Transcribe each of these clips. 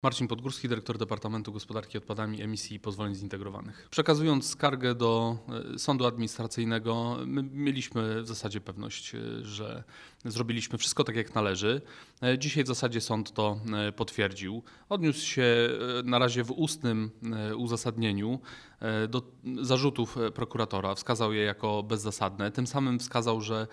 Marcin Podgórski, dyrektor Departamentu Gospodarki Odpadami, Emisji i Pozwoleń Zintegrowanych. Przekazując skargę do sądu administracyjnego, my mieliśmy w zasadzie pewność, że zrobiliśmy wszystko tak jak należy. Dzisiaj w zasadzie sąd to potwierdził. Odniósł się na razie w ustnym uzasadnieniu do zarzutów prokuratora, wskazał je jako bezzasadne. Tym samym wskazał, że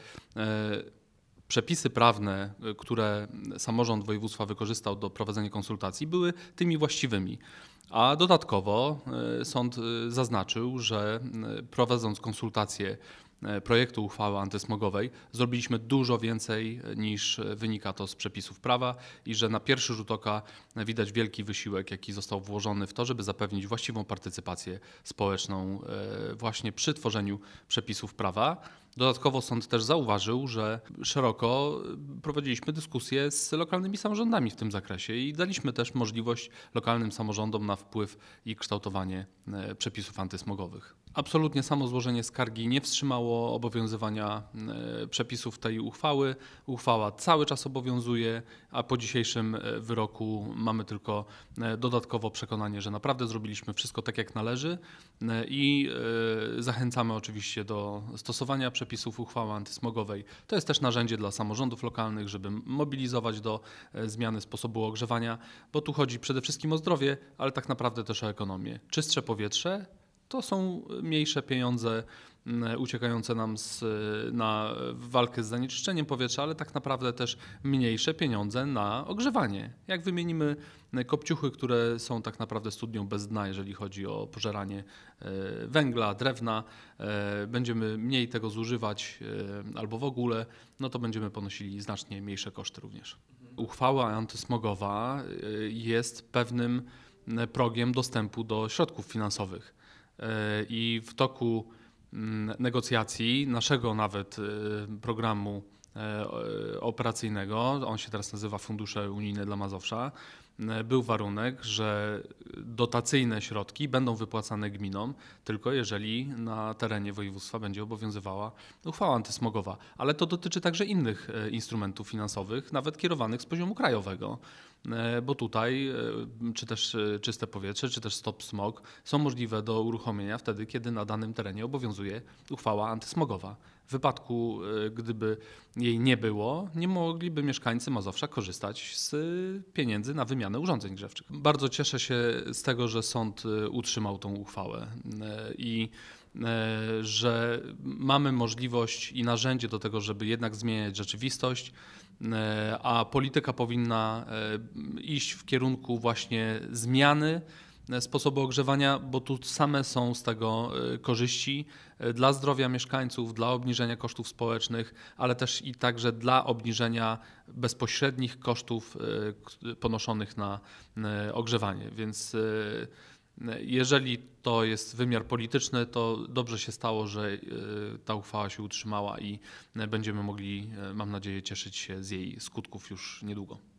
przepisy prawne, które samorząd województwa wykorzystał do prowadzenia konsultacji, były tymi właściwymi. A dodatkowo sąd zaznaczył, że prowadząc konsultacje projektu uchwały antysmogowej zrobiliśmy dużo więcej niż wynika to z przepisów prawa i że na pierwszy rzut oka widać wielki wysiłek, jaki został włożony w to, żeby zapewnić właściwą partycypację społeczną właśnie przy tworzeniu przepisów prawa. Dodatkowo sąd też zauważył, że szeroko prowadziliśmy dyskusje z lokalnymi samorządami w tym zakresie i daliśmy też możliwość lokalnym samorządom na wpływ i kształtowanie przepisów antysmogowych. Absolutnie samo złożenie skargi nie wstrzymało obowiązywania przepisów tej uchwały. Uchwała cały czas obowiązuje, a po dzisiejszym wyroku mamy tylko dodatkowo przekonanie, że naprawdę zrobiliśmy wszystko tak jak należy i zachęcamy oczywiście do stosowania przepisów uchwały antysmogowej. To jest też narzędzie dla samorządów lokalnych, żeby mobilizować do zmiany sposobu ogrzewania, bo tu chodzi przede wszystkim o zdrowie, ale tak naprawdę też o ekonomię. Czystsze powietrze to są mniejsze pieniądze uciekające nam na walkę z zanieczyszczeniem powietrza, ale tak naprawdę też mniejsze pieniądze na ogrzewanie. Jak wymienimy kopciuchy, które są tak naprawdę studnią bez dna, jeżeli chodzi o pożeranie węgla, drewna, będziemy mniej tego zużywać albo w ogóle, no to będziemy ponosili znacznie mniejsze koszty również. Uchwała antysmogowa jest pewnym progiem dostępu do środków finansowych. I w toku negocjacji naszego nawet programu operacyjnego, on się teraz nazywa Fundusze Unijne dla Mazowsza, był warunek, że dotacyjne środki będą wypłacane gminom, tylko jeżeli na terenie województwa będzie obowiązywała uchwała antysmogowa. Ale to dotyczy także innych instrumentów finansowych, nawet kierowanych z poziomu krajowego, bo tutaj czy też czyste powietrze, czy też stop smog są możliwe do uruchomienia wtedy, kiedy na danym terenie obowiązuje uchwała antysmogowa. W wypadku, gdyby jej nie było, nie mogliby mieszkańcy Mazowsza korzystać z pieniędzy na wymianę urządzeń grzewczych. Bardzo cieszę się z tego, że sąd utrzymał tą uchwałę i że mamy możliwość i narzędzie do tego, żeby jednak zmieniać rzeczywistość, a polityka powinna iść w kierunku właśnie zmiany sposobu ogrzewania, bo tu same są z tego korzyści dla zdrowia mieszkańców, dla obniżenia kosztów społecznych, ale też i także dla obniżenia bezpośrednich kosztów ponoszonych na ogrzewanie. Więc jeżeli to jest wymiar polityczny, to dobrze się stało, że ta uchwała się utrzymała i będziemy mogli, mam nadzieję, cieszyć się z jej skutków już niedługo.